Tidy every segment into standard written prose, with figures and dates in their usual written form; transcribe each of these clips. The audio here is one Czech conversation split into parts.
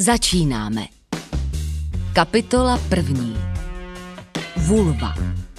Začínáme. Kapitola 1. Vulva.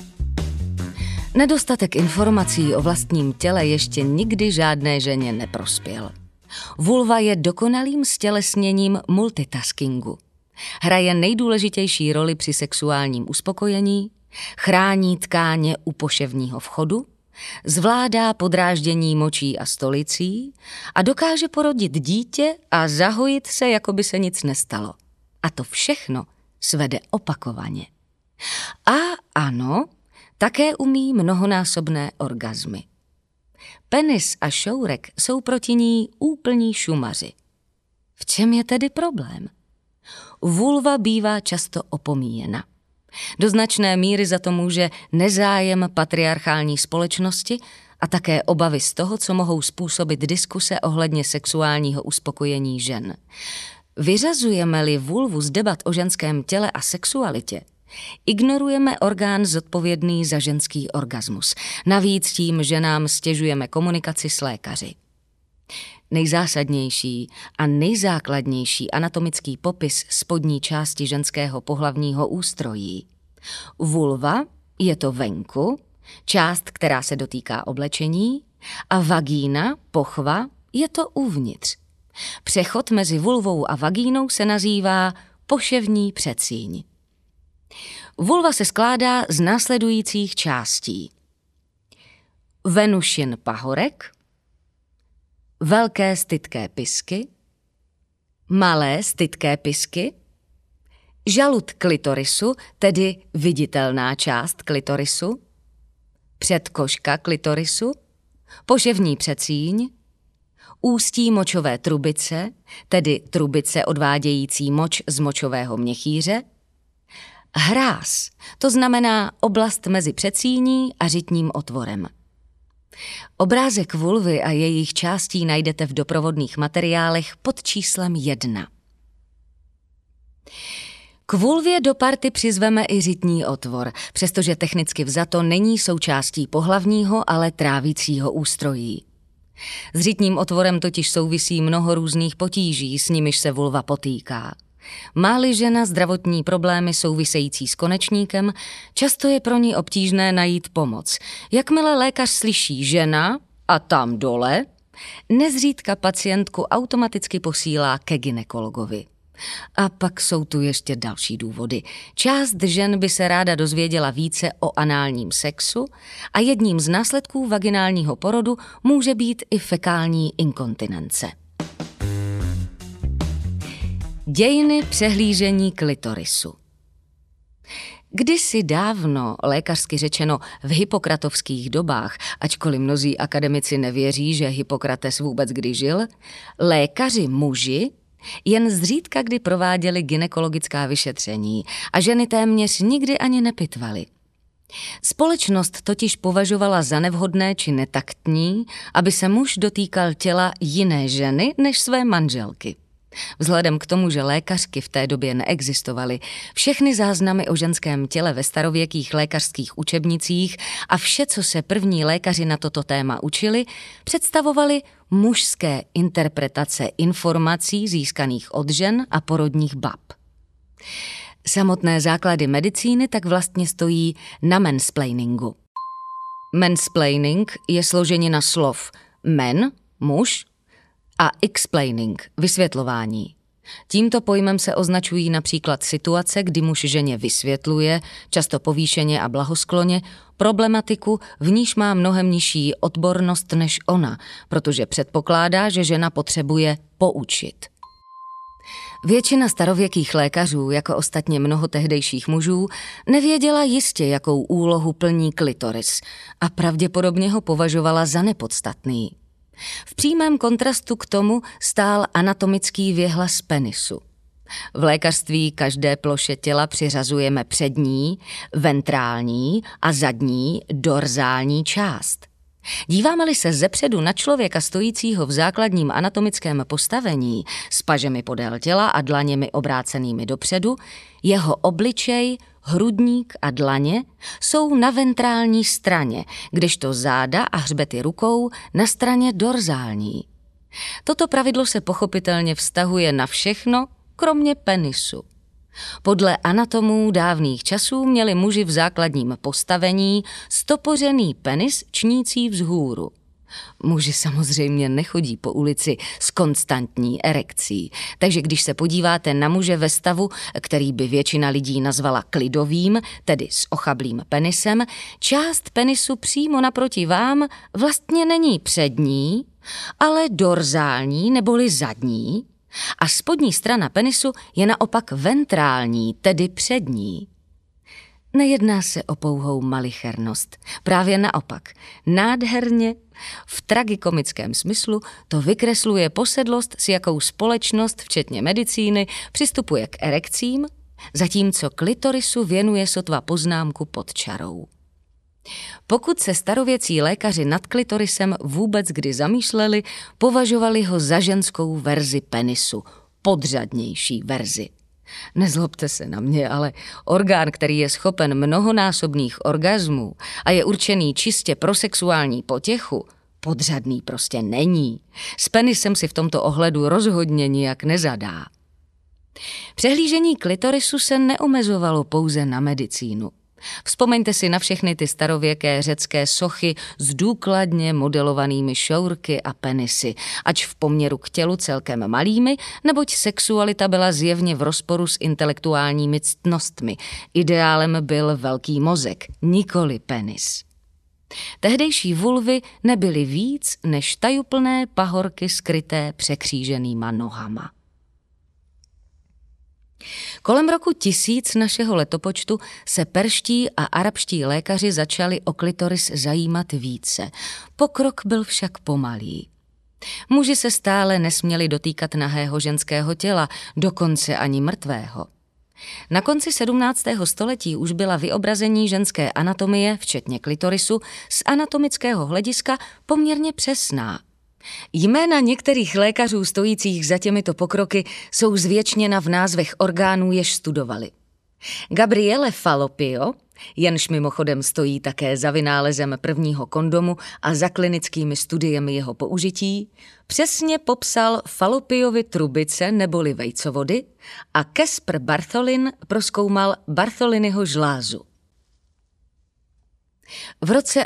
Nedostatek informací o vlastním těle ještě nikdy žádné ženě neprospěl. Vulva je dokonalým stělesněním multitaskingu. Hraje nejdůležitější roli při sexuálním uspokojení, chrání tkáně u poševního vchodu, zvládá podráždění močí a stolicí a dokáže porodit dítě a zahojit se, jako by se nic nestalo. A to všechno svede opakovaně. A ano, také umí mnohonásobné orgazmy. Penis a šourek jsou proti ní úplní šumaři. V čem je tedy problém? Vulva bývá často opomíjena. Do značné míry za to může nezájem patriarchální společnosti a také obavy z toho, co mohou způsobit diskuse ohledně sexuálního uspokojení žen. Vyřazujeme-li vulvu z debat o ženském těle a sexualitě, ignorujeme orgán zodpovědný za ženský orgasmus. Navíc tím ženám stěžujeme komunikaci s lékaři. Nejzásadnější a nejzákladnější anatomický popis spodní části ženského pohlavního ústrojí. Vulva je to venku, část, která se dotýká oblečení, a vagína, pochva, je to uvnitř. Přechod mezi vulvou a vagínou se nazývá poševní předsíň. Vulva se skládá z následujících částí. Venušin pahorek, velké stytké pisky, malé stytké pisky, žalud klitorisu, tedy viditelná část klitorisu, předkoška klitorisu, poševní předsíň, ústí močové trubice, tedy trubice odvádějící moč z močového měchýře, hráz, to znamená oblast mezi předsíní a řitním otvorem. Obrázek vulvy a jejich částí najdete v doprovodných materiálech pod číslem 1. K vulvě do party přizveme i řitní otvor, přestože technicky vzato není součástí pohlavního, ale trávicího ústrojí. S řitním otvorem totiž souvisí mnoho různých potíží, s nimiž se vulva potýká. Má-li žena zdravotní problémy související s konečníkem, často je pro ní obtížné najít pomoc. Jakmile lékař slyší žena a tam dole, nezřídka pacientku automaticky posílá ke gynekologovi. A pak jsou tu ještě další důvody. Část žen by se ráda dozvěděla více o análním sexu a jedním z následků vaginálního porodu může být i fekální inkontinence. Dějiny přehlížení klitorisu. Kdysi dávno, lékařsky řečeno v hippokratovských dobách, ačkoliv mnozí akademici nevěří, že Hippokrates vůbec kdy žil, lékaři muži jen zřídka kdy prováděli gynekologická vyšetření a ženy téměř nikdy ani nepytvaly. Společnost totiž považovala za nevhodné či netaktní, aby se muž dotýkal těla jiné ženy než své manželky. Vzhledem k tomu, že lékařky v té době neexistovaly, všechny záznamy o ženském těle ve starověkých lékařských učebnicích a vše, co se první lékaři na toto téma učili, představovaly mužské interpretace informací získaných od žen a porodních bab. Samotné základy medicíny tak vlastně stojí na mansplainingu. Mansplaining je složenina slov man, muž, a explaining, vysvětlování. Tímto pojmem se označují například situace, kdy muž ženě vysvětluje, často povýšeně a blahoskloně, problematiku, v níž má mnohem nižší odbornost než ona, protože předpokládá, že žena potřebuje poučit. Většina starověkých lékařů, jako ostatně mnoho tehdejších mužů, nevěděla jistě, jakou úlohu plní klitoris a pravděpodobně ho považovala za nepodstatný. V přímém kontrastu k tomu stál anatomický věhlas penisu. V lékařství každé ploše těla přiřazujeme přední, ventrální a zadní dorzální část. Díváme-li se zepředu na člověka stojícího v základním anatomickém postavení s pažemi podél těla a dlaněmi obrácenými dopředu, jeho obličej, hrudník a dlaně jsou na ventrální straně, kdežto záda a hřbety rukou na straně dorzální. Toto pravidlo se pochopitelně vztahuje na všechno, kromě penisu. Podle anatomů dávných časů měli muži v základním postavení stopořený penis čnící vzhůru. Muži samozřejmě nechodí po ulici s konstantní erekcí, takže když se podíváte na muže ve stavu, který by většina lidí nazvala klidovým, tedy s ochablým penisem, část penisu přímo naproti vám vlastně není přední, ale dorzální neboli zadní, a spodní strana penisu je naopak ventrální, tedy přední. Nejedná se o pouhou malichernost, právě naopak. Nádherně, v tragikomickém smyslu, to vykresluje posedlost, s jakou společnost, včetně medicíny, přistupuje k erekcím, zatímco klitorisu věnuje sotva poznámku pod čarou. Pokud se starověcí lékaři nad klitorisem vůbec kdy zamýšleli, považovali ho za ženskou verzi penisu, podřadnější verzi. Nezlobte se na mě, ale orgán, který je schopen mnohonásobných orgasmů a je určený čistě pro sexuální potěchu, podřadný prostě není. S penisem si v tomto ohledu rozhodně nijak nezadá. Přehlížení klitorisu se neomezovalo pouze na medicínu. Vzpomeňte si na všechny ty starověké řecké sochy s důkladně modelovanými šourky a penisy, ač v poměru k tělu celkem malými, neboť sexualita byla zjevně v rozporu s intelektuálními ctnostmi. Ideálem byl velký mozek, nikoli penis. Tehdejší vulvy nebyly víc než tajuplné pahorky skryté překříženýma nohama. Kolem roku 1000 našeho letopočtu se perští a arabští lékaři začali o klitoris zajímat více. Pokrok byl však pomalý. Muži se stále nesměli dotýkat nahého ženského těla, dokonce ani mrtvého. Na konci 17. století už byla vyobrazení ženské anatomie, včetně klitorisu, z anatomického hlediska poměrně přesná. Jména některých lékařů stojících za těmito pokroky jsou zvěčněna v názvech orgánů, jež studovali. Gabriele Fallopio, jenž mimochodem stojí také za vynálezem prvního kondomu a za klinickými studiemi jeho použití, přesně popsal Fallopiovy trubice neboli vejcovody a Caspar Bartholin prozkoumal Bartholiniho žlázu. V roce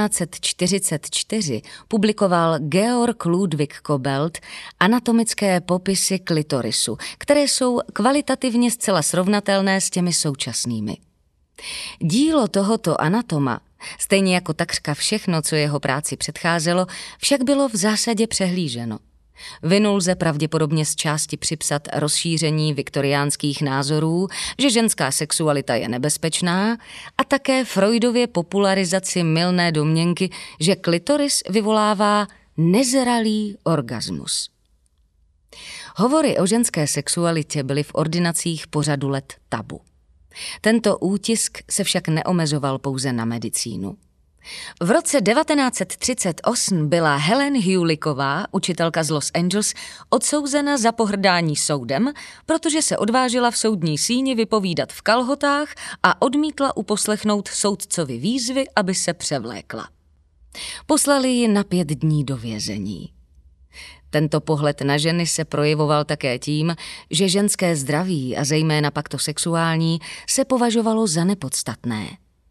1844 publikoval Georg Ludwig Kobelt anatomické popisy klitorisu, které jsou kvalitativně zcela srovnatelné s těmi současnými. Dílo tohoto anatoma, stejně jako takřka všechno, co jeho práci předcházelo, však bylo v zásadě přehlíženo. Vinu lze pravděpodobně z části připsat rozšíření viktoriánských názorů, že ženská sexualita je nebezpečná, a také Freudově popularizaci mylné domněnky, že klitoris vyvolává nezralý orgasmus. Hovory o ženské sexualitě byly v ordinacích po řadu let tabu. Tento útisk se však neomezoval pouze na medicínu. V roce 1938 byla Helen Hewlicková, učitelka z Los Angeles, odsouzena za pohrdání soudem, protože se odvážila v soudní síni vypovídat v kalhotách a odmítla uposlechnout soudcovi výzvy, aby se převlékla. Poslali ji na 5 dní do vězení. Tento pohled na ženy se projevoval také tím, že ženské zdraví a zejména pak to sexuální se považovalo za nepodstatné.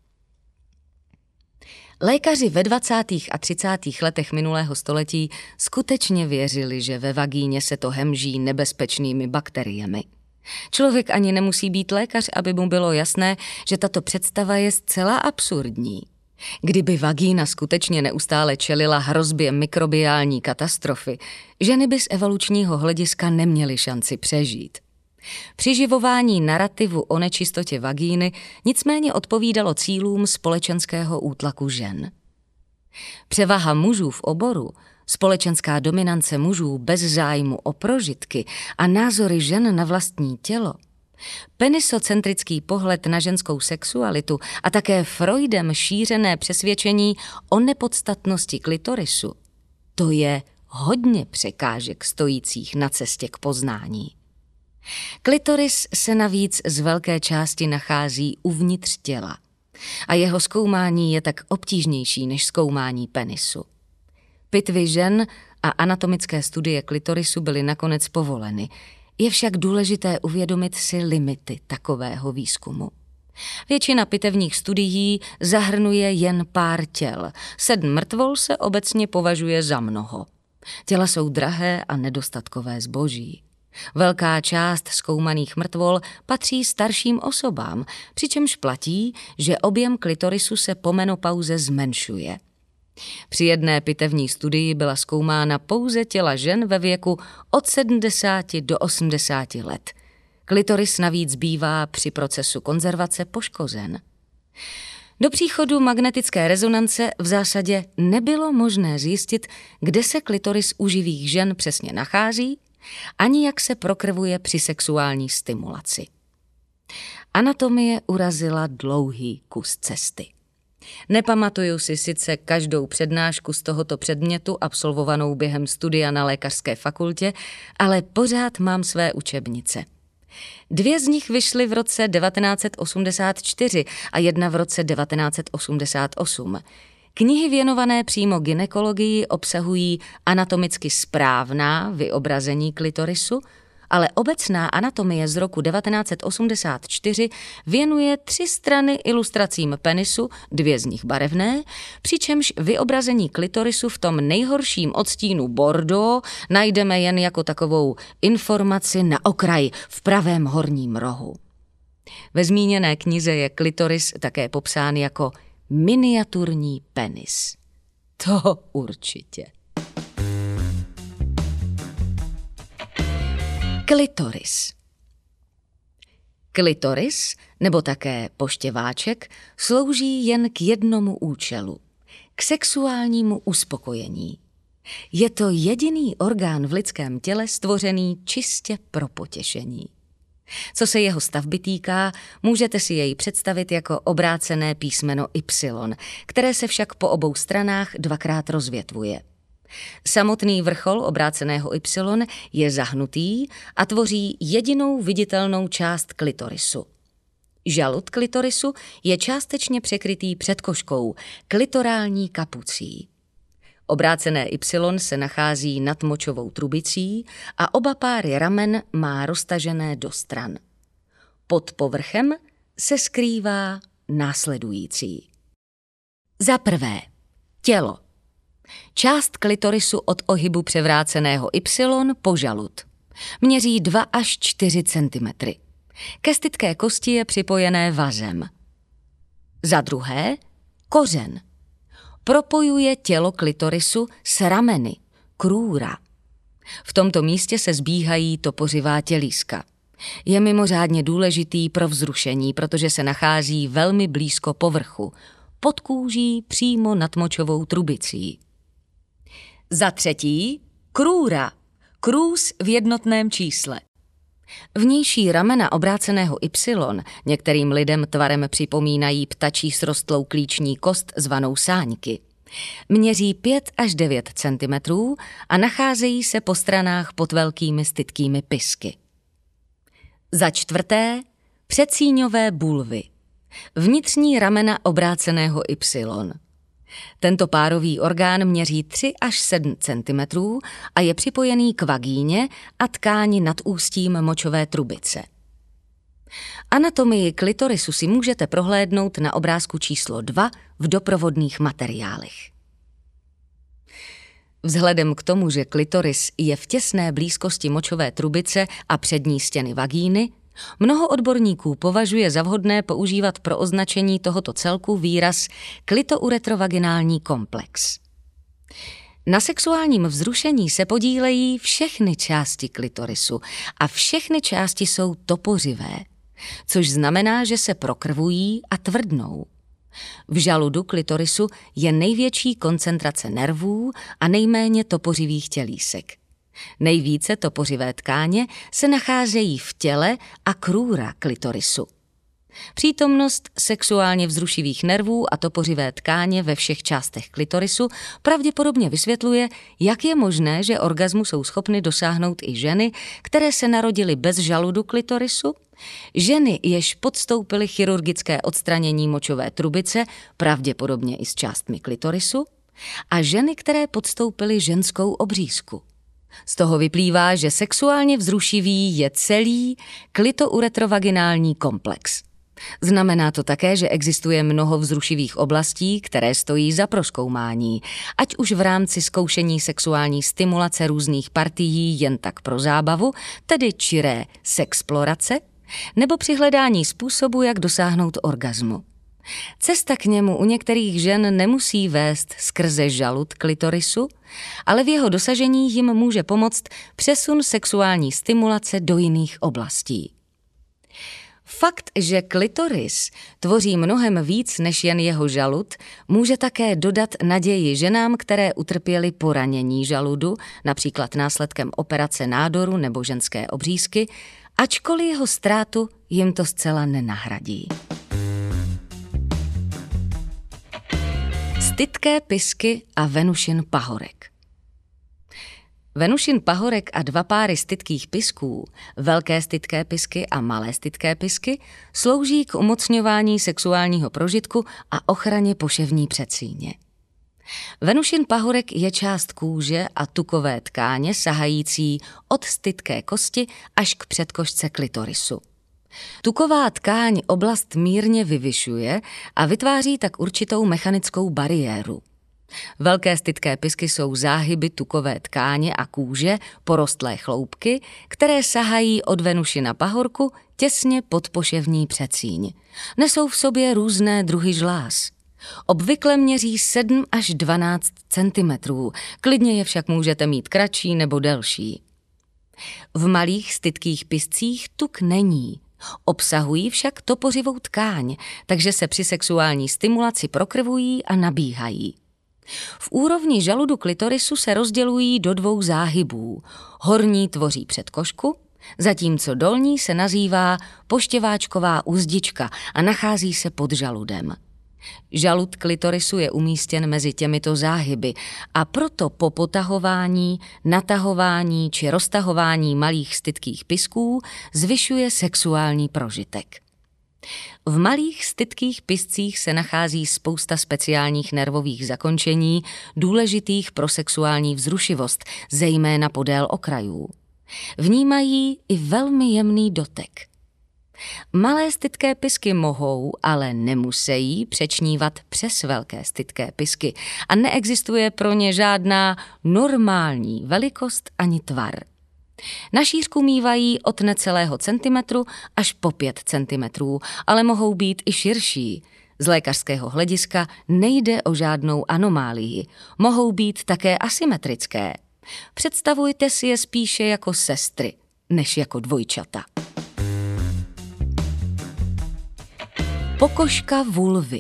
Lékaři ve 20. a 30. letech minulého století skutečně věřili, že ve vagíně se to hemží nebezpečnými bakteriemi. Člověk ani nemusí být lékař, aby mu bylo jasné, že tato představa je zcela absurdní. Kdyby vagína skutečně neustále čelila hrozbě mikrobiální katastrofy, ženy by z evolučního hlediska neměly šanci přežít. Přiživování narrativu o nečistotě vagíny nicméně odpovídalo cílům společenského útlaku žen. Převaha mužů v oboru, společenská dominance mužů bez zájmu o prožitky a názory žen na vlastní tělo, penisocentrický pohled na ženskou sexualitu a také Freudem šířené přesvědčení o nepodstatnosti klitorisu, to je hodně překážek stojících na cestě k poznání. Klitoris se navíc z velké části nachází uvnitř těla a jeho zkoumání je tak obtížnější než zkoumání penisu. Pitvy žen a anatomické studie klitorisu byly nakonec povoleny, Je však důležité uvědomit si limity takového výzkumu. Většina pitevních studií zahrnuje jen pár těl. 7 mrtvol se obecně považuje za mnoho. Těla jsou drahé a nedostatkové zboží. Velká část zkoumaných mrtvol patří starším osobám, přičemž platí, že objem klitorisu se po menopauze zmenšuje. Při jedné pitevní studii byla zkoumána pouze těla žen ve věku od 70 do 80 let. Klitoris navíc bývá při procesu konzervace poškozen. Do příchodu magnetické rezonance v zásadě nebylo možné zjistit, kde se klitoris u živých žen přesně nachází, ani jak se prokrvuje při sexuální stimulaci. Anatomie urazila dlouhý kus cesty. Nepamatuju si sice každou přednášku z tohoto předmětu absolvovanou během studia na lékařské fakultě, ale pořád mám své učebnice. 2 z nich vyšly v roce 1984 a 1 v roce 1988. Knihy věnované přímo gynekologii obsahují anatomicky správná vyobrazení klitorisu, ale obecná anatomie z roku 1984 věnuje 3 strany ilustracím penisu, 2 z nich barevné, přičemž vyobrazení klitorisu v tom nejhorším odstínu bordeaux najdeme jen jako takovou informaci na okraji v pravém horním rohu. Ve zmíněné knize je klitoris také popsán jako miniaturní penis. To určitě. Klitoris. Klitoris, nebo také poštěváček, slouží jen k jednomu účelu – k sexuálnímu uspokojení. Je to jediný orgán v lidském těle stvořený čistě pro potěšení. Co se jeho stavby týká, můžete si jej představit jako obrácené písmeno Y, které se však po obou stranách 2krát rozvětvuje. Samotný vrchol obráceného Y je zahnutý a tvoří jedinou viditelnou část klitorisu. Žalud klitorisu je částečně překrytý předkoškou, klitorální kapucí. Obrácené Y se nachází nad močovou trubicí a oba páry ramen má roztažené do stran. Pod povrchem se skrývá následující. Za prvé, tělo. Část klitorisu od ohybu převráceného Y po žalud. Měří 2 až 4 cm. Ke stytké kosti je připojené vazem. Za druhé, kořen. Propojuje tělo klitorisu s rameny, krůra. V tomto místě se zbíhají topořivá tělíska. Je mimořádně důležitý pro vzrušení, protože se nachází velmi blízko povrchu, pod kůží přímo nad močovou trubicí. Za třetí, krůra, krůz v jednotném čísle. Vnější ramena obráceného Y některým lidem tvarem připomínají ptačí srostlou klíční kost zvanou sáňky. Měří 5 až 9 cm a nacházejí se po stranách pod velkými stytkými pisky. Za čtvrté, předsíňové bulvy. Vnitřní ramena obráceného Y. Tento párový orgán měří 3 až 7 cm a je připojený k vagíně a tkáni nad ústím močové trubice. Anatomii klitorisu si můžete prohlédnout na obrázku číslo 2 v doprovodných materiálech. Vzhledem k tomu, že klitoris je v těsné blízkosti močové trubice a přední stěny vagíny, mnoho odborníků považuje za vhodné používat pro označení tohoto celku výraz klitouretrovaginální komplex. Na sexuálním vzrušení se podílejí všechny části klitorisu a všechny části jsou topořivé, což znamená, že se prokrvují a tvrdnou. V žaludu klitorisu je největší koncentrace nervů a nejméně topořivých tělísek. Nejvíce topořivé tkáně se nacházejí v těle a krůra klitorisu. Přítomnost sexuálně vzrušivých nervů a topořivé tkáně ve všech částech klitorisu pravděpodobně vysvětluje, jak je možné, že orgazmu jsou schopny dosáhnout i ženy, které se narodily bez žaludu klitorisu, ženy, jež podstoupily chirurgické odstranění močové trubice, pravděpodobně i s částmi klitorisu, a ženy, které podstoupily ženskou obřízku. Z toho vyplývá, že sexuálně vzrušivý je celý klitouretrovaginální komplex. Znamená to také, že existuje mnoho vzrušivých oblastí, které stojí za prozkoumání, ať už v rámci zkoušení sexuální stimulace různých partií jen tak pro zábavu, tedy čiré sexplorace, nebo při hledání způsobu, jak dosáhnout orgazmu. Cesta k němu u některých žen nemusí vést skrze žalud klitorisu, ale v jeho dosažení jim může pomoct přesun sexuální stimulace do jiných oblastí. Fakt, že klitoris tvoří mnohem víc než jen jeho žalud, může také dodat naději ženám, které utrpěly poranění žaludu, například následkem operace nádoru nebo ženské obřízky, ačkoliv jeho ztrátu jim to zcela nenahradí. Stytké pisky a Venušin pahorek. Venušin pahorek a 2 páry stytkých pisků, velké stytké pisky a malé stytké pisky, slouží k umocňování sexuálního prožitku a ochraně poševní předsíně. Venušin pahorek je část kůže a tukové tkáně sahající od stytké kosti až k předkošce klitorisu. Tuková tkáň oblast mírně vyvyšuje a vytváří tak určitou mechanickou bariéru. Velké stytké pisky jsou záhyby tukové tkáně a kůže, porostlé chloupky, které sahají od Venušina pahorku těsně pod poševní předsíň. Nesou v sobě různé druhy žláz. Obvykle měří 7 až 12 cm, klidně je však můžete mít kratší nebo delší. V malých stytkých piscích tuk není. Obsahují však topořivou tkáň, takže se při sexuální stimulaci prokrvují a nabíhají. V úrovni žaludu klitorisu se rozdělují do 2 záhybů. Horní tvoří předkošku, zatímco dolní se nazývá poštěváčková uzdička a nachází se pod žaludem. Žalud klitorisu je umístěn mezi těmito záhyby a proto po potahování, natahování či roztahování malých stytkých pisků zvyšuje sexuální prožitek. V malých stytkých piscích se nachází spousta speciálních nervových zakončení, důležitých pro sexuální vzrušivost, zejména podél okrajů. Vnímají i velmi jemný dotek. Malé stytké pisky mohou, ale nemusejí přečnívat přes velké stytké pisky a neexistuje pro ně žádná normální velikost ani tvar. Na šířku mívají od necelého centimetru až po 5 centimetrů, ale mohou být i širší. Z lékařského hlediska nejde o žádnou anomálii. Mohou být také asymetrické. Představujte si je spíše jako sestry, než jako dvojčata. Pokožka vulvy.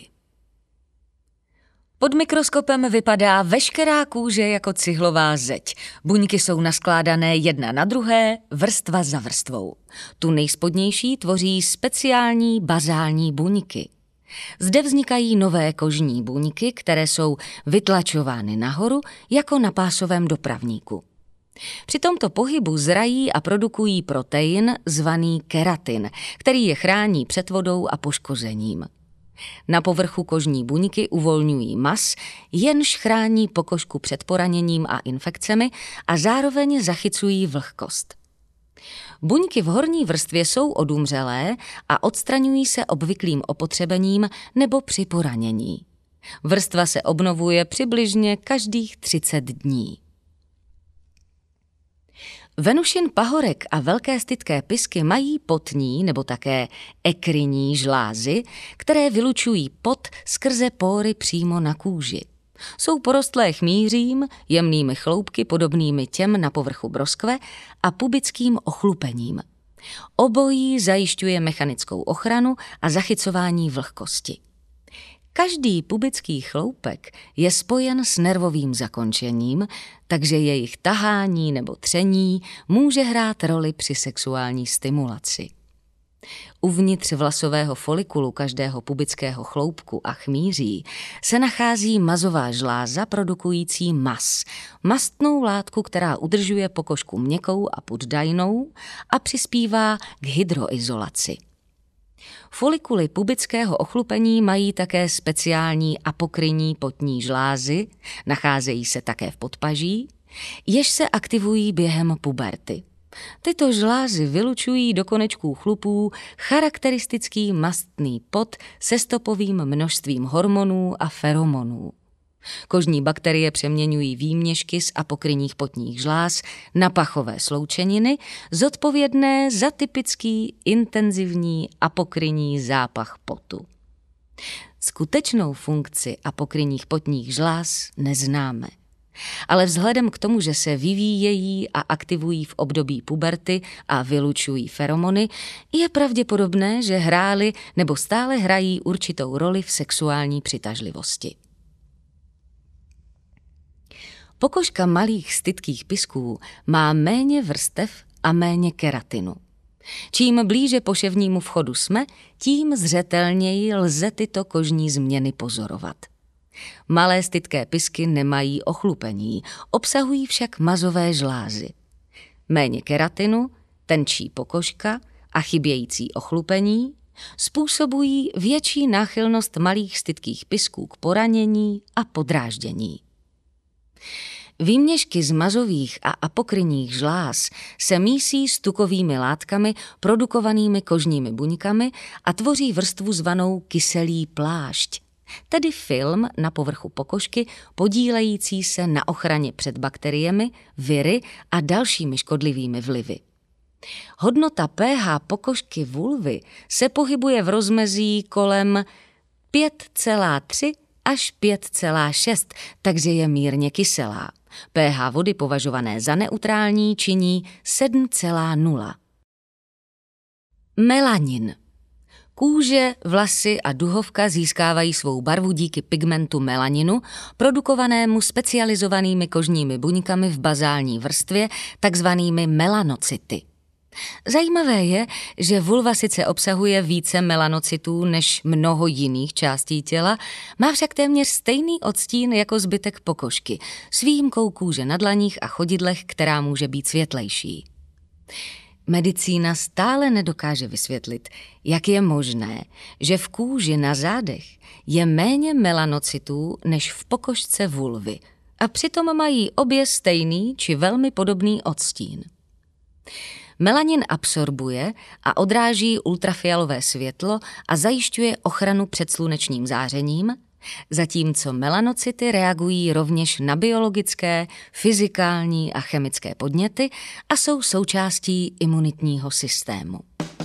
Pod mikroskopem vypadá veškerá kůže jako cihlová zeď. Buňky jsou naskládané jedna na druhé, vrstva za vrstvou. Tu nejspodnější tvoří speciální bazální buňky. Zde vznikají nové kožní buňky, které jsou vytlačovány nahoru jako na pásovém dopravníku. Při tomto pohybu zrají a produkují protein zvaný keratin, který je chrání před vodou a poškozením. Na povrchu kožní buňky uvolňují mas, jenž chrání pokožku před poraněním a infekcemi a zároveň zachycují vlhkost. Buňky v horní vrstvě jsou odumřelé a odstraňují se obvyklým opotřebením nebo při poranění. Vrstva se obnovuje přibližně každých 30 dní. Venušin pahorek a velké stytké pisky mají potní nebo také ekrinní žlázy, které vylučují pot skrze pory přímo na kůži. Jsou porostlé chmýřím, jemnými chloupky podobnými těm na povrchu broskve a pubickým ochlupením. Obojí zajišťuje mechanickou ochranu a zachycování vlhkosti. Každý pubický chloupek je spojen s nervovým zakončením, takže jejich tahání nebo tření může hrát roli při sexuální stimulaci. Uvnitř vlasového folikulu každého pubického chloupku a chmýří se nachází mazová žláza produkující mas, mastnou látku, která udržuje pokožku měkkou a poddajnou a přispívá k hydroizolaci. Folikuly pubického ochlupení mají také speciální apokrinní potní žlázy, nacházejí se také v podpaží, jež se aktivují během puberty. Tyto žlázy vylučují do konečků chlupů charakteristický mastný pot se stopovým množstvím hormonů a feromonů. Kožní bakterie přeměňují výměšky z apokrinních potních žláz na pachové sloučeniny, zodpovědné za typický intenzivní apokrinní zápach potu. Skutečnou funkci apokrinních potních žláz neznáme. Ale vzhledem k tomu, že se vyvíjejí a aktivují v období puberty a vylučují feromony, je pravděpodobné, že hrály nebo stále hrají určitou roli v sexuální přitažlivosti. Pokožka malých stytkých pysků má méně vrstev a méně keratinu. Čím blíže poševnímu vchodu jsme, tím zřetelněji lze tyto kožní změny pozorovat. Malé stytké pysky nemají ochlupení, obsahují však mazové žlázy. Méně keratinu, tenčí pokožka a chybějící ochlupení způsobují větší náchylnost malých stytkých pysků k poranění a podráždění. Výměšky z mazových a apokrinních žláz se mísí s tukovými látkami produkovanými kožními buňkami a tvoří vrstvu zvanou kyselý plášť, tedy film na povrchu pokožky podílející se na ochraně před bakteriemi, viry a dalšími škodlivými vlivy. Hodnota pH pokožky vulvy se pohybuje v rozmezí kolem 5,3 až 5,6, takže je mírně kyselá. pH vody považované za neutrální činí 7,0. Melanin. Kůže, vlasy a duhovka získávají svou barvu díky pigmentu melaninu, produkovanému specializovanými kožními buňkami v bazální vrstvě, takzvanými melanocyty. Zajímavé je, že vulva sice obsahuje více melanocytů než mnoho jiných částí těla, má však téměř stejný odstín jako zbytek pokožky, s výjimkou kůže na dlaních a chodidlech, která může být světlejší. Medicína stále nedokáže vysvětlit, jak je možné, že v kůži na zádech je méně melanocytů než v pokožce vulvy a přitom mají obě stejný či velmi podobný odstín. Melanin absorbuje a odráží ultrafialové světlo a zajišťuje ochranu před slunečním zářením, zatímco melanocyty reagují rovněž na biologické, fyzikální a chemické podněty a jsou součástí imunitního systému.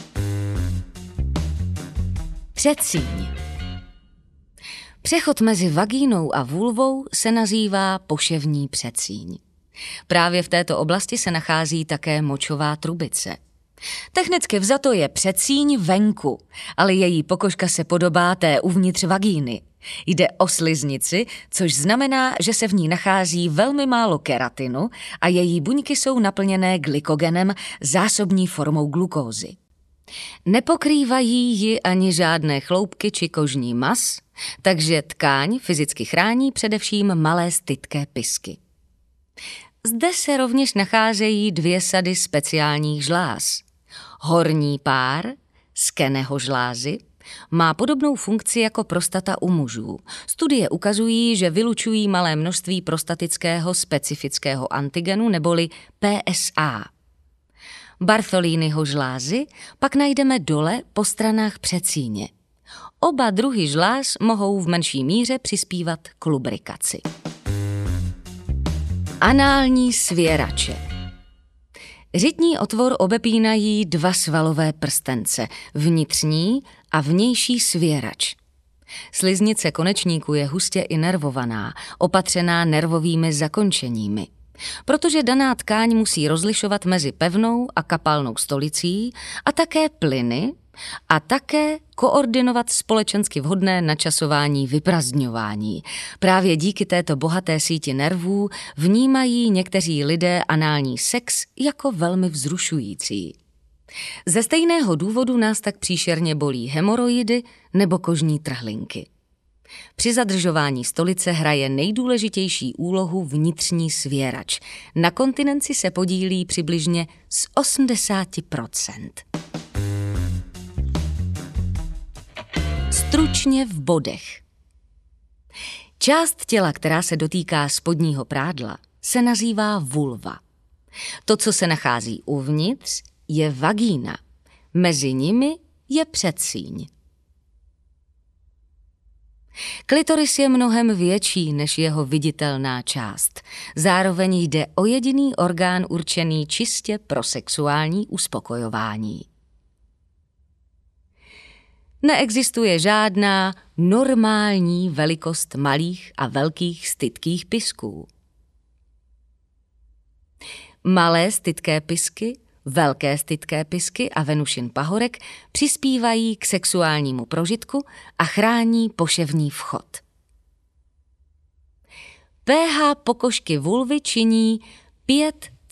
Předsíň. Přechod mezi vagínou a vulvou se nazývá poševní předsíň. Právě v této oblasti se nachází také močová trubice. Technicky vzato je předsíň venku, ale její pokožka se podobá té uvnitř vagíny. Jde o sliznici, což znamená, že se v ní nachází velmi málo keratinu a její buňky jsou naplněné glykogenem, zásobní formou glukózy. Nepokrývají ji ani žádné chloupky či kožní mas, takže tkáň fyzicky chrání především malé stytké pysky. Zde se rovněž nacházejí 2 sady speciálních žláz. Horní pár, Skeneho žlázy, má podobnou funkci jako prostata u mužů. Studie ukazují, že vylučují malé množství prostatického specifického antigenu neboli PSA. Bartholiniho žlázy pak najdeme dole po stranách předsíně. Oba druhy žláz mohou v menší míře přispívat k lubrikaci. Anální svěrače. Řitní otvor obepínají 2 svalové prstence, vnitřní a vnější svěrač. Sliznice konečníku je hustě inervovaná, opatřená nervovými zakončeními. Protože daná tkáň musí rozlišovat mezi pevnou a kapalnou stolicí a také plyny a také koordinovat společensky vhodné načasování vyprazdňování. Právě díky této bohaté síti nervů vnímají někteří lidé anální sex jako velmi vzrušující. Ze stejného důvodu nás tak příšerně bolí hemoroidy nebo kožní trhlinky. Při zadržování stolice hraje nejdůležitější úlohu vnitřní svěrač. Na kontinenci se podílí přibližně z 80%. Stručně v bodech. Část těla, která se dotýká spodního prádla, se nazývá vulva. To, co se nachází uvnitř, je vagína. Mezi nimi je předsíň. Klitoris je mnohem větší než jeho viditelná část. Zároveň jde o jediný orgán určený čistě pro sexuální uspokojování. Neexistuje žádná normální velikost malých a velkých stytkých pysků. Malé stytké pisky, velké stytké pisky a Venušin pahorek přispívají k sexuálnímu prožitku a chrání poševní vchod. pH pokožky vulvy činí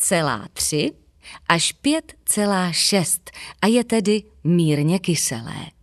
5,3 až 5,6 a je tedy mírně kyselé.